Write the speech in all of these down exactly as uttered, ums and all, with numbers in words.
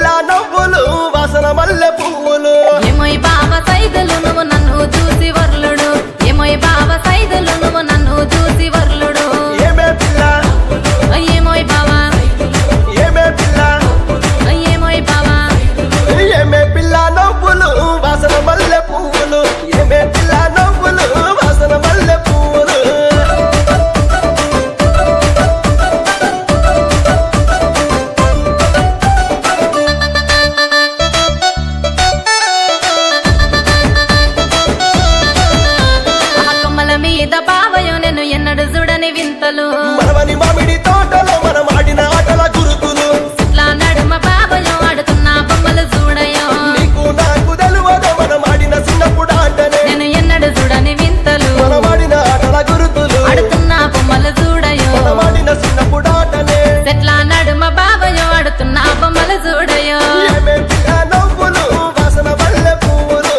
నవ్వులు వాసన మల్లె పువ్వులు ఏమోయ్ బావ సైదులు నువ్వు నన్ను చూసి వర్లుడు ఏమోయ్ బావ సైదులు నువ్వు నన్ను చూసి వర్లుడు ఏమే పిల్ల ఏమోయ్ బావా ఏమే పిల్ల ఏమోయ్ బావా ఏమే పిల్ల నవ్వులు వాసన మల్లె పువ్వులు ఏమే పిల్ల నవ్వులు వాసన మల్లె పువ్వులు కొమ్మల మీద బావయో నేను ఎన్నడు చూడని వింతలు మనవని మామిడి తోటలో మనం ఆడిన ఆటల గురుతులు ఇట్లా నడుమ బావయో ఆడుతున్న బొమ్మలు చూడయో నీకు నాకు తెలువదో మనం ఆడిన చిన్నప్పుడు ఆటనే నేను ఎన్నడు చూడని వింతలు మనం ఆడిన ఆటల గురుతులు ఆడుతున్న బొమ్మలు చూడయో మనం ఆడిన చిన్నప్పుడు ఆటనే చెట్ల నడుమ బావయో ఆడుతున్న బొమ్మలు చూడయో ఏమే పిల్ల నవ్వులు వాసన మల్లె పువ్వులు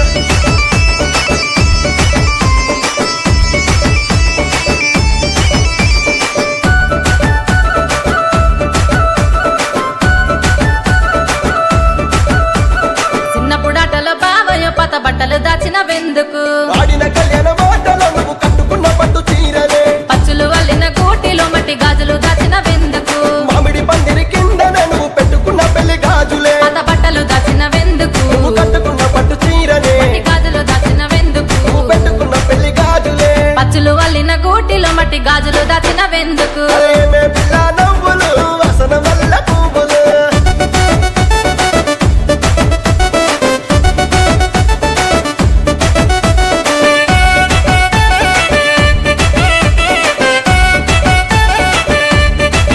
చిన్నప్పుడు ఆటలో బావయో పాత బట్టలు దాచిన వెందుకు ఆడిన కళ్యాణ మాటలో నువ్వు కట్టుకున్న పట్టు చీరలే పచ్చులు వల్లిన గూటిలో మట్టి గాజులు దాచిన వెందుకు మామిడి పందిరి కిందనే నువ్వు పెట్టుకున్న పెళ్లి గాజులే పాత బట్టలు దాచిన వెందుకు నువ్వు కట్టుకున్న పట్టు చీరనే మట్టి గాజులు దాచిన వెందుకు నువ్వు పెట్టుకున్న పెళ్లి గాజులే పచ్చులు వల్లిన గూటిలో మట్టి గాజులు దాచిన వెందుకు ఏమే పిల్ల నవ్వులు వాసన మల్లె పువ్వులు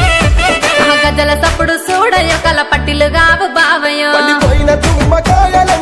ఆ గజల సప్పుడు చూడయో కల పట్టిలు గావు బావయో పండిపోయిన తుమ్మకాయల